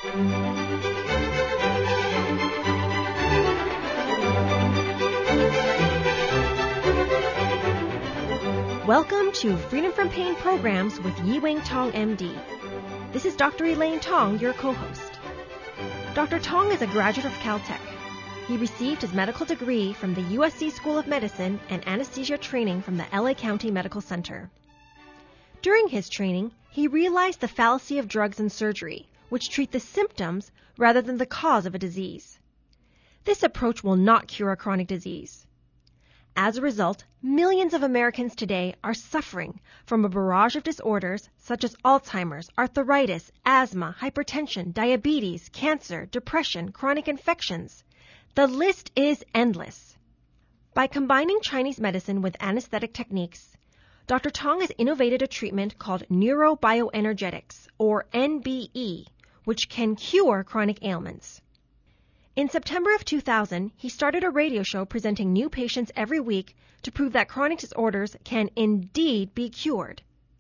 Welcome to Freedom from Pain Programs with Yi-Wing Tong, MD. This is Dr. Elaine Tong, your co-host. Dr. Tong is a graduate of Caltech. He received his medical degree from the USC School of Medicine and anesthesia training from the LA County Medical Center. During his training, he realized the fallacy of drugs and surgery, which treat the symptoms rather than the cause of a disease. This approach will not cure a chronic disease. As a result, millions of Americans today are suffering from a barrage of disorders such as Alzheimer's, arthritis, asthma, hypertension, diabetes, cancer, depression, chronic infections. The list is endless. By combining Chinese medicine with anesthetic techniques, Dr. Tong has innovated a treatment called neurobioenergetics, or NBE, which can cure chronic ailments. In September of 2000, he started a radio show presenting new patients every week to prove that chronic disorders can indeed be cured.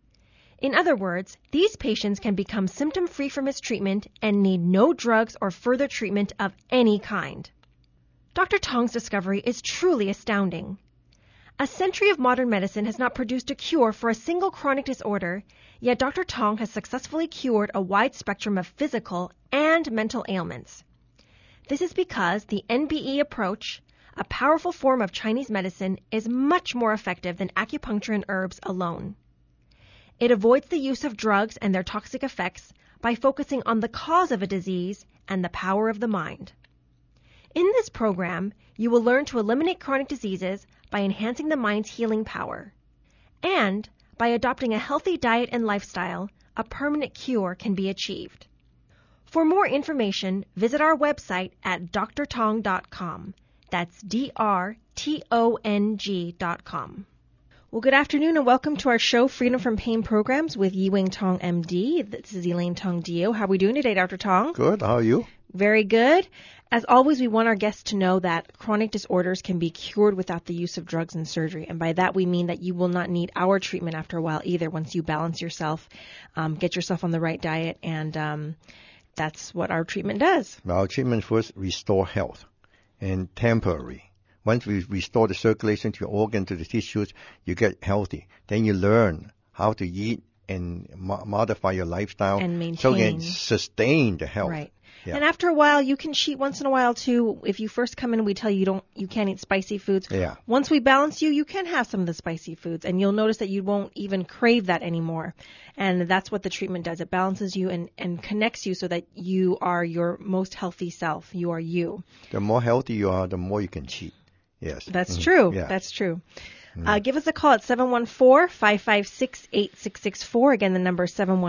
In other words, these patients can become symptom-free from his treatment and need no drugs or further treatment of any kind. Dr. Tong's discovery is truly astounding. A century of modern medicine has not produced a cure for a single chronic disorder, yet Dr. Tong has successfully cured a wide spectrum of physical and mental ailments. This is because the NBE approach, a powerful form of Chinese medicine, is much more effective than acupuncture and herbs alone. It avoids the use of drugs and their toxic effects by focusing on the cause of a disease and the power of the mind. In this program, you will learn to eliminate chronic diseases by enhancing the mind's healing power. And by adopting a healthy diet and lifestyle, a permanent cure can be achieved. For more information, visit our website at drtong.com. That's drtong.com. Well, good afternoon and welcome to our show, Freedom from Pain Programs with Yi-Wing Tong, MD. This is Elaine Tong Dio. How are we doing today, Dr. Tong? Good. How are you? Very good. As always, we want our guests to know that chronic disorders can be cured without the use of drugs and surgery. And by that, we mean that you will not need our treatment after a while either once you balance yourself, get yourself on the right diet, and that's what our treatment does. Our treatment first restore health and temporary. Once we restore the circulation to your organ, to the tissues, you get healthy. Then you learn how to eat and modify your lifestyle and maintain. So you can sustain the health. Right. Yeah. And after a while, you can cheat once in a while too. If you first come in, we tell you you can't eat spicy foods. Yeah. Once we balance you, you can have some of the spicy foods, and you'll notice that you won't even crave that anymore. And that's what the treatment does. It balances you and connects you so that you are your most healthy self. You are you. The more healthy you are, the more you can cheat. Yes. That's true. Yeah. That's true. Give us a call at 714-556-8664. Again, the number is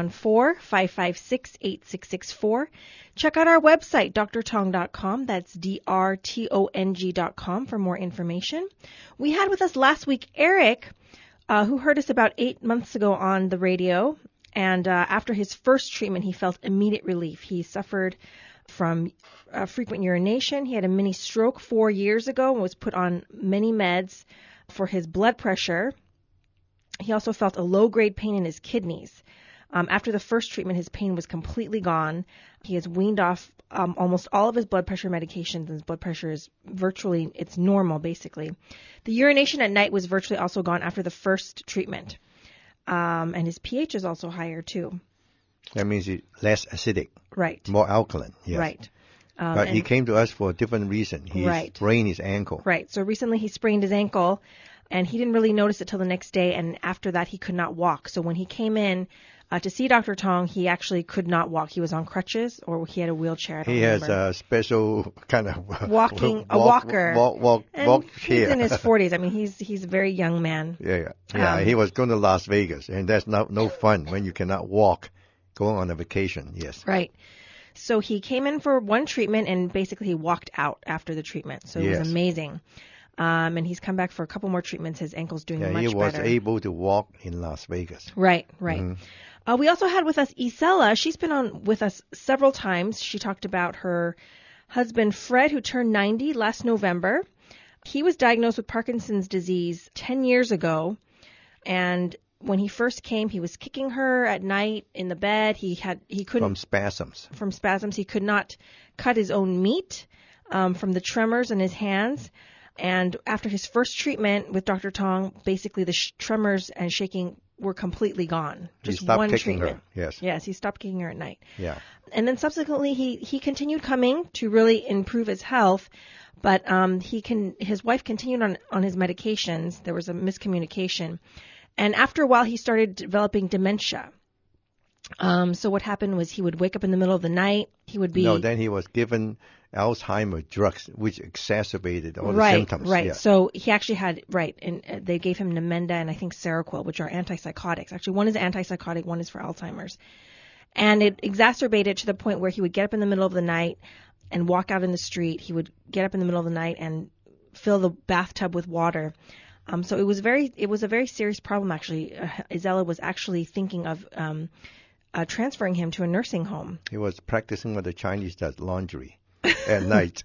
714-556-8664. Check out our website, drtong.com. That's drtong.com for more information. We had with us last week Eric, who heard us about 8 months ago on the radio. And after his first treatment, he felt immediate relief. He suffered from frequent urination. He had a mini stroke 4 years ago and was put on many meds for his blood pressure. He also felt a low-grade pain in his kidneys. After the first treatment, his pain was completely gone. He has weaned off almost all of his blood pressure medications, and his blood pressure is it's normal, basically. The urination at night was virtually also gone after the first treatment. And his pH is also higher, too. That means it's less acidic. Right. More alkaline. Yes. Right. But he came to us for a different reason. He sprained his ankle. Right. So recently he sprained his ankle, and he didn't really notice it till the next day, and after that he could not walk. So when he came in to see Dr. Tong, he actually could not walk. He was on crutches, or he had a wheelchair. He has a special kind of a walker. Walk chair. He's in his 40s. I mean, he's a very young man. Yeah. He was going to Las Vegas, and that's no fun when you cannot walk going on a vacation. Yes. Right. So he came in for one treatment, and basically he walked out after the treatment. So it was amazing. And he's come back for a couple more treatments. His ankle's doing much better. He was able to walk in Las Vegas. Right. We also had with us Isela. She's been on with us several times. She talked about her husband, Fred, who turned 90 last November. He was diagnosed with Parkinson's disease 10 years ago, and when he first came, he was kicking her at night in the bed. He couldn't From spasms. From spasms. He could not cut his own meat from the tremors in his hands. And after his first treatment with Dr. Tong, basically the tremors and shaking were completely gone. Just he stopped one kicking treatment. her. Yes. Yes, he stopped kicking her at night. Yeah. And then subsequently, he continued coming to really improve his health, but his wife continued on his medications. There was a miscommunication, and after a while, he started developing dementia. So what happened was he would wake up in the middle of the night. He would be then he was given Alzheimer's drugs, which exacerbated all the symptoms. Right. Yeah. So he actually had and they gave him Namenda and I think Seroquel, which are antipsychotics. Actually, one is antipsychotic, one is for Alzheimer's. And it exacerbated to the point where he would get up in the middle of the night and walk out in the street. He would get up in the middle of the night and fill the bathtub with water. So it was a very serious problem, actually. Isela was actually thinking of transferring him to a nursing home. He was practicing what the Chinese does, laundry at night.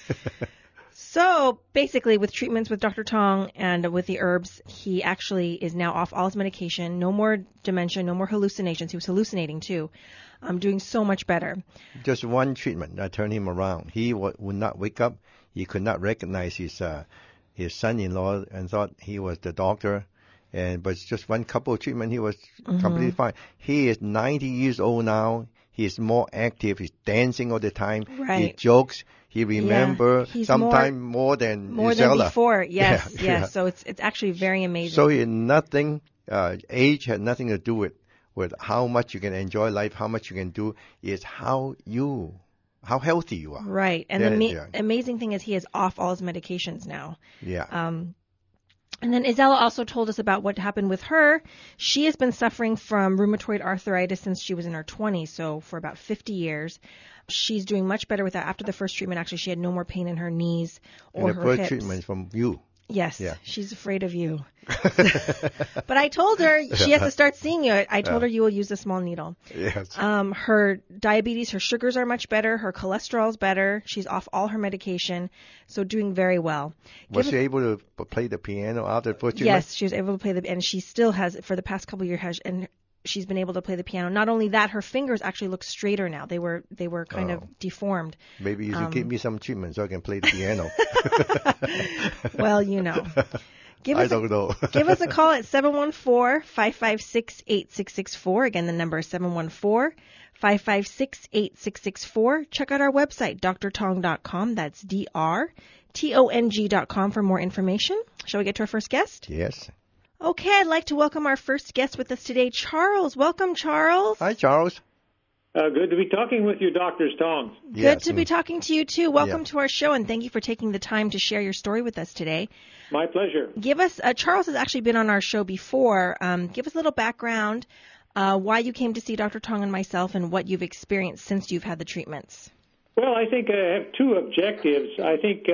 So basically, with treatments with Dr. Tong and with the herbs, he actually is now off all his medication. No more dementia, no more hallucinations. He was hallucinating too. Doing so much better. Just one treatment that turned him around. He would not wake up. He could not recognize his son-in-law and thought he was the doctor. But just one couple of treatment, he was completely fine. He is 90 years old now. He is more active. He's dancing all the time. Right. He jokes. He remembers sometimes more than before. Yes, yes. Yeah. So it's actually very amazing. So age had nothing to do with how much you can enjoy life, how much you can do. It's how healthy you are. Right. And the amazing thing is he is off all his medications now. Yeah. And then Isela also told us about what happened with her. She has been suffering from rheumatoid arthritis since she was in her 20s, so for about 50 years. She's doing much better with that. After the first treatment, actually, she had no more pain in her knees or her hips. And the first treatment from you. Yes, yeah. She's afraid of you. But I told her she has to start seeing you. I told her you will use a small needle. Yes. Her diabetes, her sugars are much better. Her cholesterol's better. She's off all her medication, so doing very well. Was she able to play the piano after the first treatment? Yes, she was able to play and she still has for the past couple of years. And she's been able to play the piano. Not only that, her fingers actually look straighter now. They were kind of deformed. Maybe you should give me some treatment so I can play the piano. Well, you know. I don't know. Give us a call at 714-556-8664. Again, the number is 714-556-8664. Check out our website, drtong.com. That's drtong.com for more information. Shall we get to our first guest? Yes. Okay, I'd like to welcome our first guest with us today, Charles. Welcome, Charles. Hi, Charles. Good to be talking with you, Dr. Tong. Good to be talking to you, too. Welcome to our show, and thank you for taking the time to share your story with us today. My pleasure. Give us, Charles has actually been on our show before. Give us a little background, why you came to see Dr. Tong and myself, and what you've experienced since you've had the treatments. Well, I think I have two objectives. I think,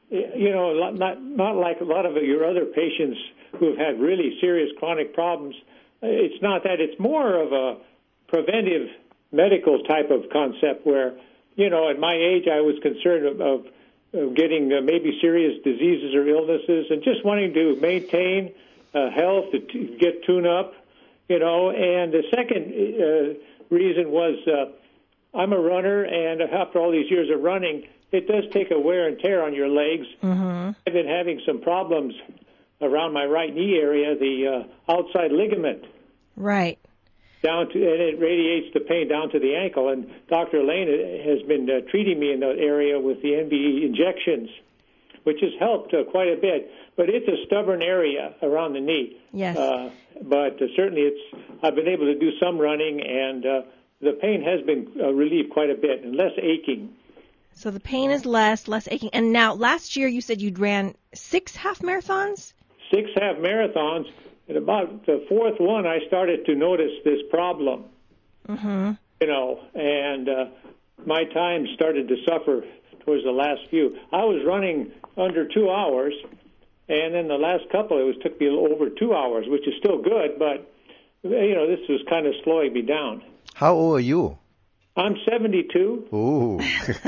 not like a lot of your other patients who have had really serious chronic problems. It's not that. It's more of a preventive medical type of concept where, at my age, I was concerned of getting maybe serious diseases or illnesses and just wanting to maintain health, to get tune up, And the second reason was I'm a runner, and after all these years of running, it does take a wear and tear on your legs. Mm-hmm. I've been having some problems around my right knee area, the outside ligament. Right. And it radiates the pain down to the ankle. And Dr. Lane has been treating me in that area with the NBE injections, which has helped quite a bit. But it's a stubborn area around the knee. Yes. But certainly I've been able to do some running, and the pain has been relieved quite a bit and less aching. So the pain is less aching. And now, last year you said you'd ran 6 half marathons? 6 half marathons. And about the fourth one, I started to notice this problem. Mm-hmm. And my time started to suffer towards the last few. I was running under 2 hours, and then the last couple, it took me over 2 hours, which is still good, but, this was kind of slowing me down. How old are you? I'm 72. Ooh,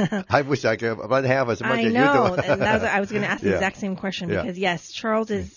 I wish I could about half as much I as know, you do. and I was going to ask the Yeah. exact same question Yeah. because yes, Charles is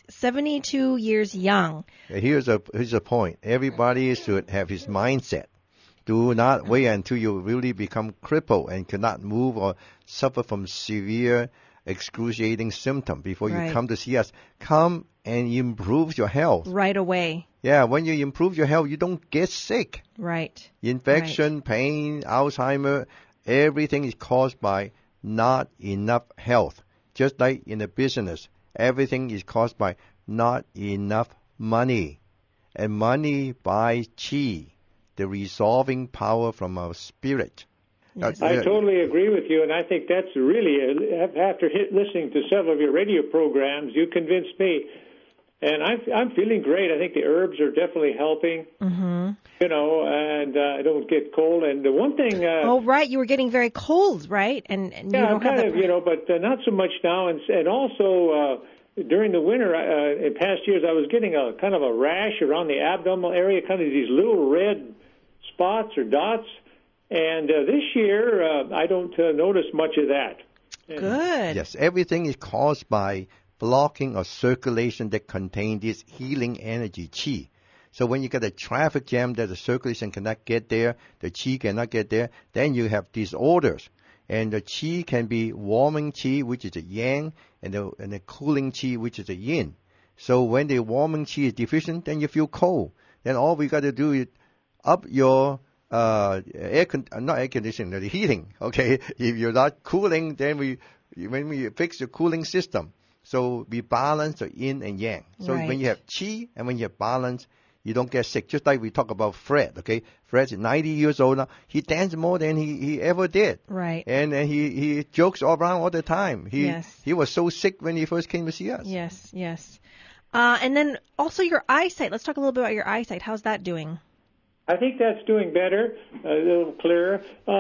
72 years young. Here's a point. Everybody should have his mindset. Do not wait until you really become crippled and cannot move or suffer from severe, excruciating symptoms before you Right. come to see us. Come and improve your health. Right away. Yeah, when you improve your health, you don't get sick. Right. Infection, pain, Alzheimer, everything is caused by not enough health. Just like in a business, everything is caused by not enough money. And money buys chi, the resolving power from our spirit. Yes. I totally agree with you, and I think that's really, after listening to several of your radio programs, you convinced me. And I'm feeling great. I think the herbs are definitely helping, you know, and I don't get cold. And the one thing... oh, right. You were getting very cold, right? And you yeah, don't have kind of, you know, but not so much now. And also... during the winter, in past years, I was getting a kind of a rash around the abdominal area, kind of these little red spots or dots. And this year, I don't notice much of that. Good. Yes, everything is caused by blocking of circulation that contain this healing energy, chi. So when you get a traffic jam that the circulation cannot get there, the chi cannot get there, then you have disorders. And the chi can be warming chi, which is the yang, and the cooling chi, which is the yin. So when the warming chi is deficient, then you feel cold. Then all we got to do is up your not air conditioning, the heating. Okay, if you're not cooling, then when we fix the cooling system. So we balance the yin and yang. So Right. when you have chi and when you have balance, you don't get sick. Just like we talk about Fred, okay? Fred's 90 years old now. He dances more than he ever did. Right. And he jokes around all the time. Yes. He was so sick when he first came to see us. Yes, yes. And then also your eyesight. Let's talk a little bit about your eyesight. How's that doing? I think that's doing better, a little clearer.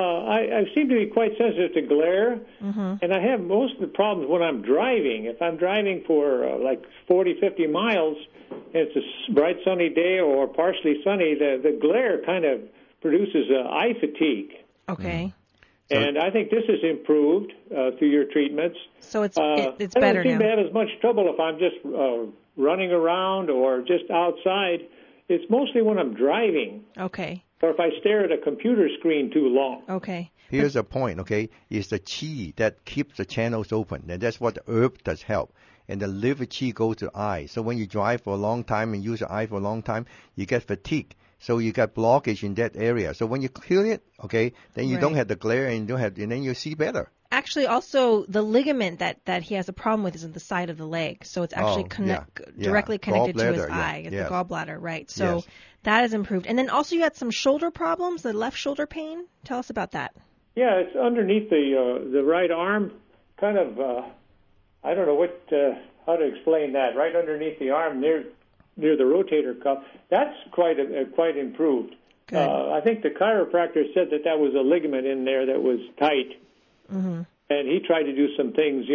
I seem to be quite sensitive to glare, and I have most of the problems when I'm driving. If I'm driving for like 40, 50 miles, and it's a bright sunny day or partially sunny, the glare kind of produces eye fatigue. Okay. And I think this has improved through your treatments. So it's I better don't seem now. to have as much trouble if I'm just running around or just outside. It's mostly when I'm driving Okay. or if I stare at a computer screen too long. Okay. Here's the point, okay? It's the chi that keeps the channels open, and that's what the herb does help. And the liver chi goes to the eye. So when you drive for a long time and use the eye for a long time, you get fatigue. So you got blockage in that area. So when you clear it, okay, then you don't Right. have the glare and then you see better. Actually, also the ligament that he has a problem with is in the side of the leg. So it's actually directly connected to his Gallbladder, yeah. eye. It's Yes. the gallbladder, right? So Yes. that has improved. And then also you had some shoulder problems, the left shoulder pain. Tell us about that. Yeah, it's underneath the right arm, kind of. I don't know how to explain that. Right underneath the arm, near the rotator cuff. That's quite improved. Good. I think the chiropractor said that was a ligament in there that was tight, and he tried to do some things,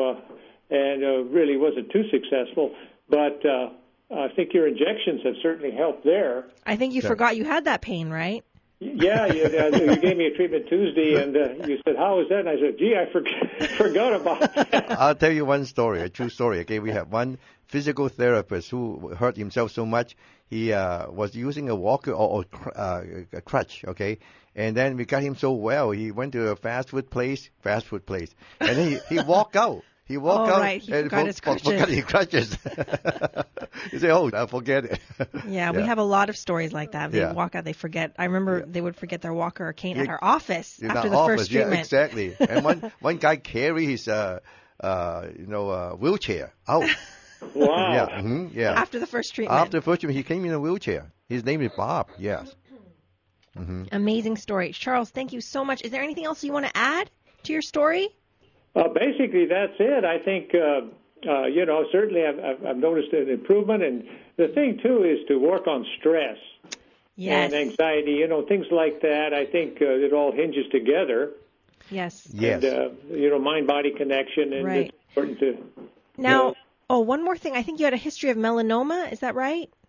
and really wasn't too successful. But I think your injections have certainly helped there. I think you forgot you had that pain, right? Yeah, you gave me a treatment Tuesday, and you said, "How was that?" And I said, "Gee, I forgot about that." I'll tell you one story, a true story. Okay, we have one physical therapist who hurt himself so much he was using a walker or a crutch. Okay, and then we got him so well. He went to a fast food place, and then he walked out. He walked out right. He and forgot his crutches. forgot his crutches. He said, "Oh, I forget it." Yeah, we have a lot of stories like that. They Yeah. walk out, they forget. I remember they would forget their walker or cane at our office In after our the office, first treatment. Yeah, exactly. And one guy carried his wheelchair out. Wow. Yeah, yeah. After the first treatment. After the first treatment, he came in a wheelchair. His name is Bob. Yes. Amazing story. Charles, thank you so much. Is there anything else you want to add to your story? Basically, that's it. I think, certainly I've noticed an improvement. And the thing, too, is to work on stress Yes. and anxiety, things like that. I think it all hinges together. Yes. Yes. And, mind-body connection. And Right. it's important to... Now, one more thing. I think you had a history of melanoma. Is that right?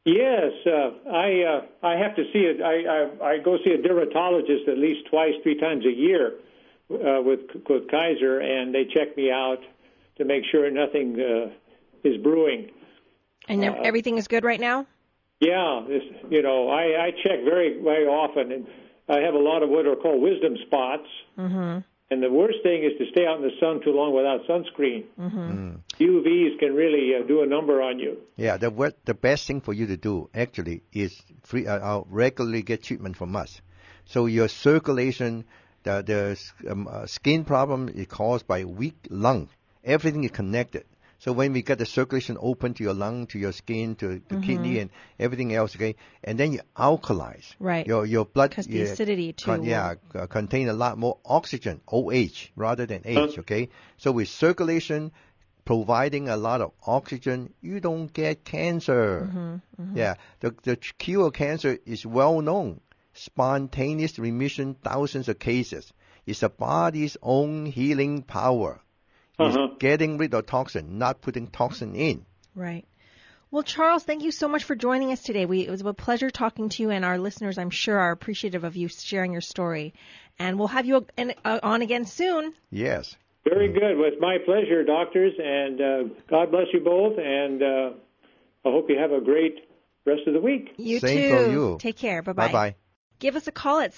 Yes, I have to see it. I go see a dermatologist at least twice, 3 times a year with Kaiser, and they check me out to make sure nothing is brewing. And everything is good right now? Yeah, I check very, very often, and I have a lot of what are called wisdom spots. Mm-hmm. And the worst thing is to stay out in the sun too long without sunscreen. Mm-hmm. UVs can really do a number on you. Yeah, the best thing for you to do actually is regularly get treatment from us. So your circulation, the skin problem is caused by weak lung. Everything is connected. So when we get the circulation open to your lung, to your skin, to the kidney, and everything else, okay, and then you alkalize. Right. Your blood. Because the acidity too. Contain a lot more oxygen, OH, rather than H, okay? So with circulation providing a lot of oxygen, you don't get cancer. Yeah, the cure of cancer is well known. Spontaneous remission, thousands of cases. It's the body's own healing power. It's getting rid of toxin, not putting toxin in. Right. Well, Charles, thank you so much for joining us today. It was a pleasure talking to you, and our listeners, I'm sure, are appreciative of you sharing your story. And we'll have you on again soon. Yes. Very good. Well, it's my pleasure, doctors, and God bless you both, and I hope you have a great rest of the week. You Same too. for you. Take care. Bye-bye. Bye-bye. Give us a call at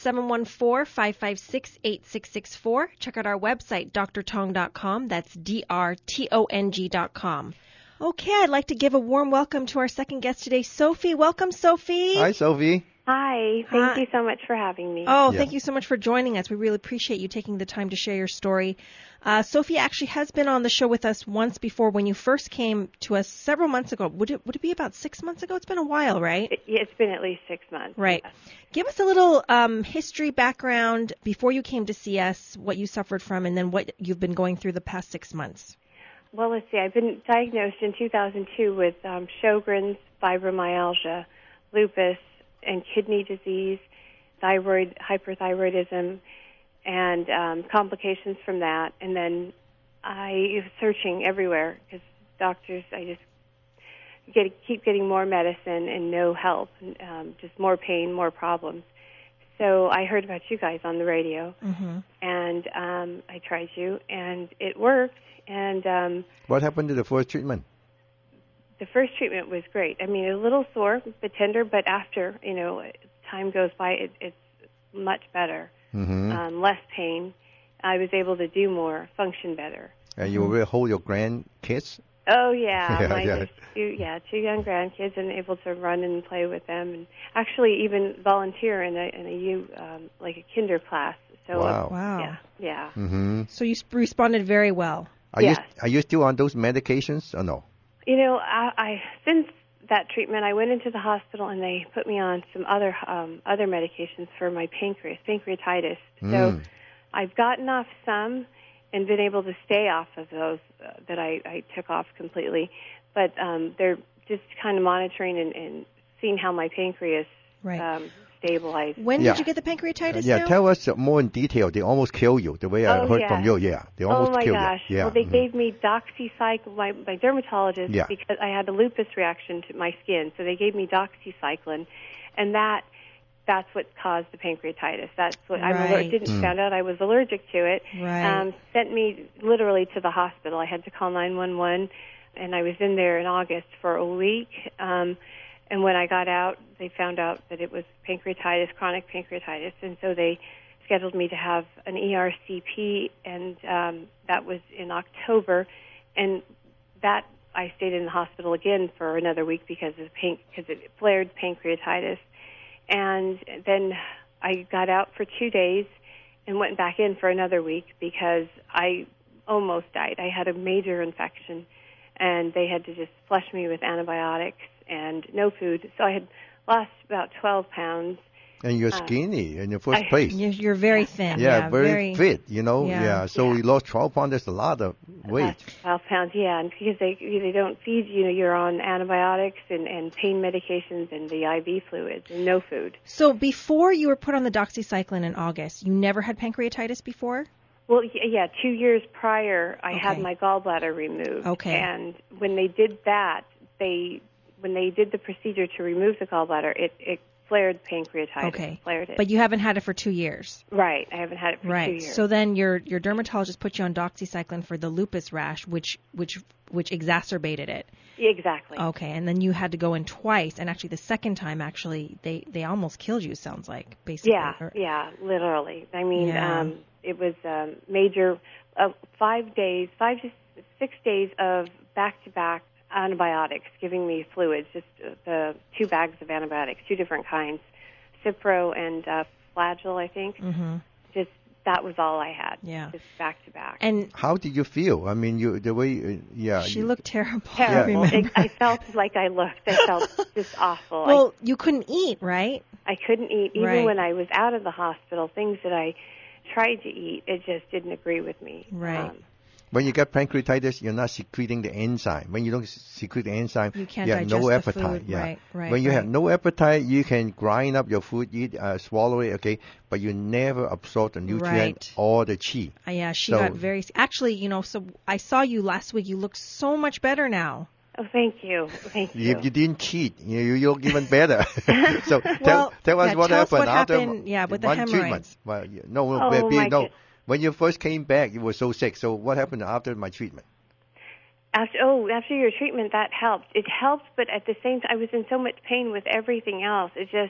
714-556-8664. Check out our website, drtong.com. That's drtong.com. Okay, I'd like to give a warm welcome to our second guest today, Sophie. Welcome, Sophie. Hi, Sophie. Hi. Thank you so much for having me. Oh, thank you so much for joining us. We really appreciate you taking the time to share your story. Sophie actually has been on the show with us once before when you first came to us several months ago. Would it be about 6 months ago? It's been a while, right? It's been at least 6 months. Right. Yes. Give us a little history background before you came to see us, what you suffered from, and then what you've been going through the past 6 months. Well, let's see. I've been diagnosed in 2002 with Sjogren's, fibromyalgia, lupus, and kidney disease, thyroid hyperthyroidism, and complications from that. And then I was searching everywhere because doctors, I just keep getting more medicine and no help, just more pain, more problems. So I heard about you guys on the radio, and I tried you, and it worked. And what happened to the first treatment? The first treatment was great. I mean, a little sore, but tender, but after, time goes by, it's much better. Less pain. I was able to do more, function better. And you will hold your grandkids? Oh, yeah. Two young grandkids, and able to run and play with them, and actually even volunteer in like a kinder class. So, wow. Yeah. So you responded very well. Are you still on those medications or no? I since that treatment, I went into the hospital and they put me on some other medications for my pancreatitis. So I've gotten off some and been able to stay off of those that I took off completely. But they're just kind of monitoring and seeing how my pancreas stabilized. When did you get the pancreatitis? Tell us more in detail. They almost kill you. The way I heard from you, they almost kill you. Oh my gosh! Well, they gave me doxycycline. My dermatologist, because I had a lupus reaction to my skin, so they gave me doxycycline, and that's what caused the pancreatitis. That's what found out I was allergic to it. Right. Sent me literally to the hospital. I had to call 911, and I was in there in August for a week. And when I got out, they found out that it was pancreatitis, chronic pancreatitis, and so they scheduled me to have an ERCP, and that was in October. And that I stayed in the hospital again for another week because it flared pancreatitis. And then I got out for 2 days and went back in for another week because I almost died. I had a major infection, and they had to just flush me with antibiotics and no food. So I had lost about 12 pounds. And you're skinny in the first place. You're very thin. Yeah, very fit, So you lost 12 pounds. That's a lot of weight. 12 pounds, and because they don't feed you, you're on antibiotics and pain medications and the IV fluids and no food. So before you were put on the doxycycline in August, you never had pancreatitis before? Well, 2 years prior, I had my gallbladder removed. Okay. And when they did that, they when they did the procedure to remove the gallbladder, it flared pancreatitis. Okay. Flared it. But you haven't had it for 2 years. Right. I haven't had it for 2 years. So then your dermatologist put you on doxycycline for the lupus rash, which exacerbated it. Exactly. Okay, and then you had to go in twice, and actually the second time, they almost killed you, sounds like, basically. Yeah, literally. I mean, Yeah. it was major 5 to 6 days of back-to-back antibiotics, giving me fluids, just the 2 bags of antibiotics, 2 different kinds, Cipro and Flagyl, I think. Mm-hmm. Just that was all I had. Yeah. Just back-to-back. And how did you feel? I mean, she looked terrible. Terrible. I remember. I felt like I looked. I felt just awful. Well, you couldn't eat, right? I couldn't eat. Even Right. when I was out of the hospital, things that I tried to eat, it just didn't agree with me. Right. When you get pancreatitis, you're not secreting the enzyme. When you don't secrete the enzyme, You can't have no digest the appetite. food. Yeah. Right, When you right. have no appetite, you can grind up your food, eat, swallow it, okay, but you never absorb the nutrient Right. or the chi. Yeah, she So- got very... Actually, so I saw you last week. You look so much better now. Oh, thank you. Thank you. If you didn't cheat, you look even better. So Well, tell us yeah, what tell us happened what after happened, with the one hemorrhoids. treatment. Well, Oh, my goodness. When you first came back, you were so sick. So what happened after my treatment? After your treatment, that helped. It helped, but at the same time, I was in so much pain with everything else. It just,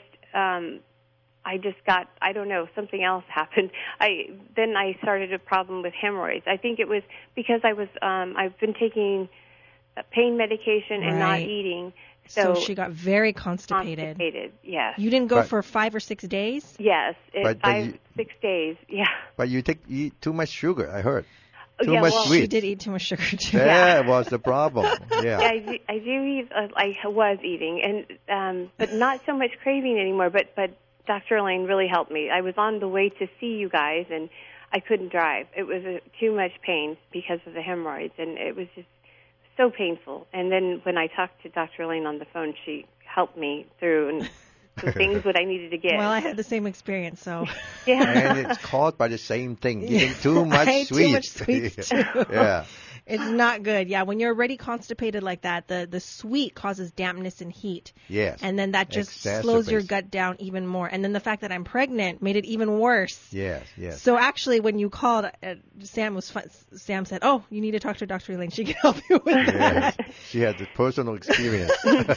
I just got, I don't know, something else happened. Then I started a problem with hemorrhoids. I think it was because I've been taking pain medication and not Right. eating. So she got very constipated. Yes. You didn't go But- for 5 or 6 days? Yes, But 6 days. Yeah. But you eat too much sugar, I heard. Oh, Too yeah, much well, sweet. She did eat too much sugar, too. That was the problem. Yeah, Yeah. I do eat. I was eating, and but not so much craving anymore. But Dr. Elaine really helped me. I was on the way to see you guys, and I couldn't drive. It was too much pain because of the hemorrhoids, and it was just so painful. And then when I talked to Dr. Elaine on the phone, she helped me through and some things that I needed to get. Well, I had the same experience, so... Yeah. And it's caused by the same thing. Eating too much I ate sweet. too much sweets, too. Yeah. It's not good. Yeah, when you're already constipated like that, the sweet causes dampness and heat. Yes. And then that just slows your Exacerbates. gut down even more. And then the fact that I'm pregnant made it even worse. Yes, yes. So actually, when you called, Sam said, "Oh, you need to talk to Dr. Elaine. She can help you with Yes. that." She had the personal experience.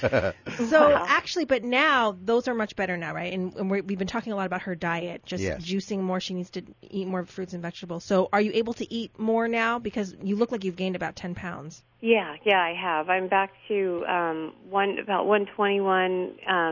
So actually, but now those are much better now, right? And we've been talking a lot about her diet, just Yes. juicing more. She needs to eat more fruits and vegetables. So are you able to eat more now? Because you look like you've gained about 10 pounds. Yeah, I have. I'm back to about 121.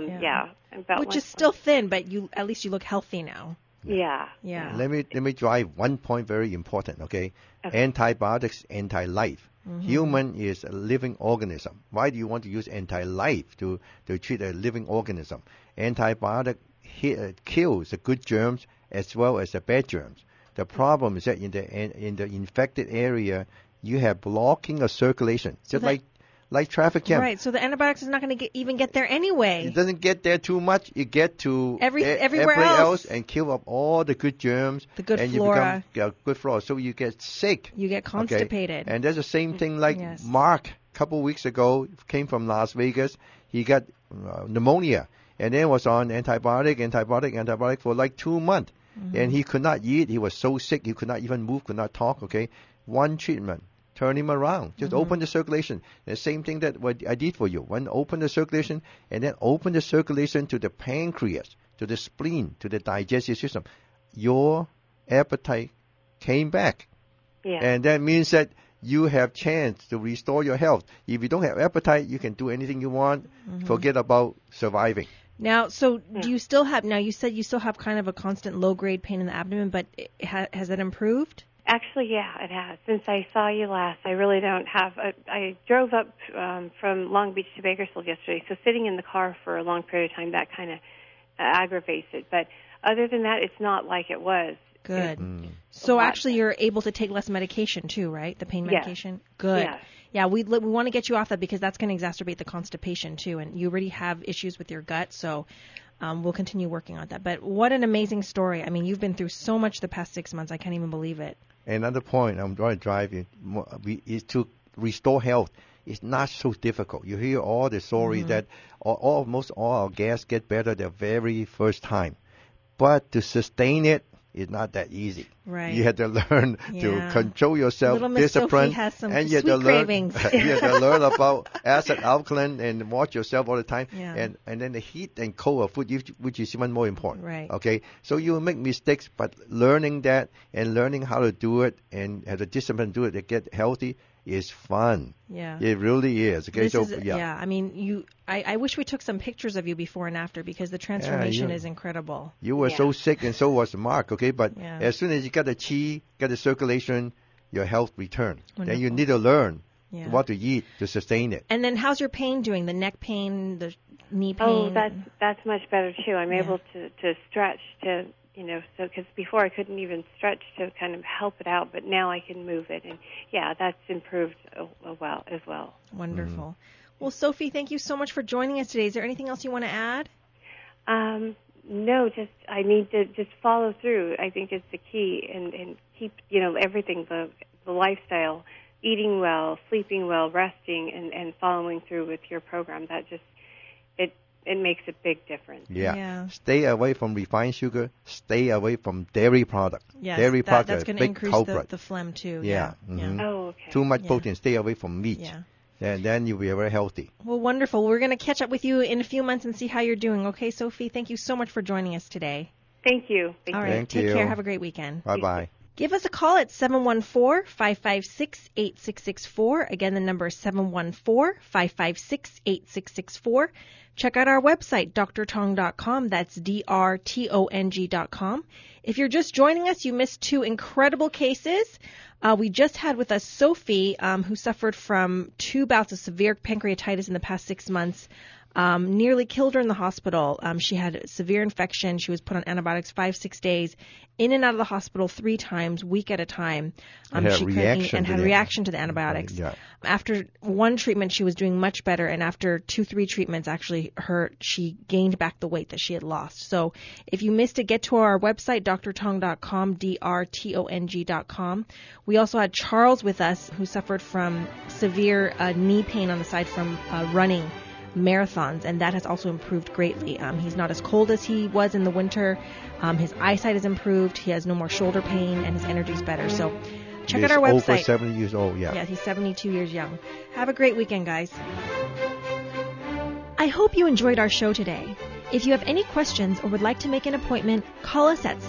About Which is still thin, but at least you look healthy now. Yeah. Yeah. Let me drive one point very important, okay? Antibiotics, anti-life. Human is a living organism. Why do you want to use anti-life to treat a living organism? Antibiotic kills the good germs as well as the bad germs. The problem is that in the infected area, you have blocking of circulation, just like traffic jam. Right. So the antibiotics is not going to even get there anyway. It doesn't get there too much. You get to Everywhere else. and kill up all the good germs. The good and flora. You become good flora. So you get sick. You get constipated. Okay? And that's the same thing like Yes. Mark a couple weeks ago came from Las Vegas. He got pneumonia and then was on antibiotic for like 2 months. And he could not eat. He was so sick. He could not even move, could not talk. Okay. One treatment. Turn him around. Just open the circulation. The same thing that what I did for you. When open the circulation and then open the circulation to the pancreas, to the spleen, to the digestive system, your appetite came back. Yeah. And that means that you have chance to restore your health. If you don't have appetite, you can do anything you want. Forget about surviving. Now, so do you still have? Now you said you still have kind of a constant low-grade pain in the abdomen, but has it improved? Actually, yeah, it has. Since I saw you last, I really don't have. I drove up from Long Beach to Bakersfield yesterday, so sitting in the car for a long period of time, that kind of aggravates it. But other than that, it's not like it was. Good. So actually, you're able to take less medication too, right? The pain Yes. medication. Good. Yes. Yeah, we want to get you off that because that's going to exacerbate the constipation too, and you already have issues with your gut, so. We'll continue working on that. But what an amazing story. I mean, you've been through so much the past 6 months. I can't even believe it. Another point I'm going to drive is to restore health. it's not so difficult. You hear all the stories that almost all our guests get better the very first time. But to sustain it is not that easy. Right. You have to learn to control yourself, Little Miss discipline, Sophie has some and you have sweet to learn. cravings. You have to learn about acid alkaline and watch yourself all the time. Yeah. And then the heat and cold of food, which is even more important. Right. Okay. So you will make mistakes, but learning that and learning how to do it and have the discipline to do it to get healthy is fun. Yeah. It really is. Okay. I mean, I wish we took some pictures of you before and after because the transformation is incredible. You were so sick and so was Mark, okay? But as soon as you got the qi, got the circulation, your health returned. Then you need to learn what to eat to sustain it. And then how's your pain doing? The neck pain, the knee pain? Oh, that's much better too. I'm able to stretch to, so because before I couldn't even stretch to kind of help it out, but now I can move it. And that's improved as well. Wonderful. Well, Sophie, thank you so much for joining us today. Is there anything else you want to add? No, I need to just follow through. I think it's the key, and keep, everything, the lifestyle, eating well, sleeping well, resting, and following through with your program. That just, it makes a big difference. Yeah. Stay away from refined sugar. Stay away from dairy products. Yes, dairy products that's are going a to big increase culprit. the phlegm too. Yeah. Oh, okay. Too much protein. Stay away from meat. Yeah. And then you'll be very healthy. Well, wonderful. We're going to catch up with you in a few months and see how you're doing. Okay, Sophie, thank you so much for joining us today. Thank you. All right, take care. Have a great weekend. Bye-bye. Give us a call at 714-556-8664. Again, the number is 714-556-8664. Check out our website, drtong.com. That's drtong.com. If you're just joining us, you missed two incredible cases. We just had with us Sophie, who suffered from 2 bouts of severe pancreatitis in the past 6 months. Nearly killed her in the hospital. She had severe infection. She was put on antibiotics 5-6 days, in and out of the hospital 3 times, week at a time. Had a reaction to the antibiotics. Yeah. After 1 treatment, she was doing much better, and after 2-3 treatments, actually, she gained back the weight that she had lost. So if you missed it, get to our website, drtong.com, drtong.com. We also had Charles with us, who suffered from severe knee pain on the side from running marathons, and that has also improved greatly. He's not as cold as he was in the winter. His eyesight has improved. He has no more shoulder pain, and his energy's better. So check out our website. Over 70 years old, Yeah, he's 72 years young. Have a great weekend, guys. I hope you enjoyed our show today. If you have any questions or would like to make an appointment, call us at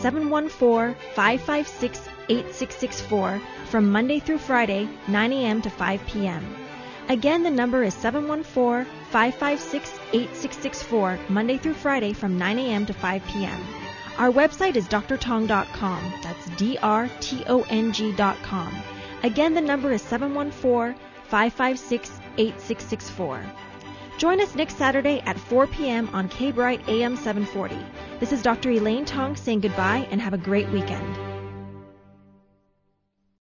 714-556-8664 from Monday through Friday, 9 a.m. to 5 p.m. Again, the number is 714-556-8664, Monday through Friday from 9 a.m. to 5 p.m. Our website is drtong.com. That's drtong.com. Again, the number is 714-556-8664. Join us next Saturday at 4 p.m. on K-Bright AM 740. This is Dr. Elaine Tong saying goodbye and have a great weekend.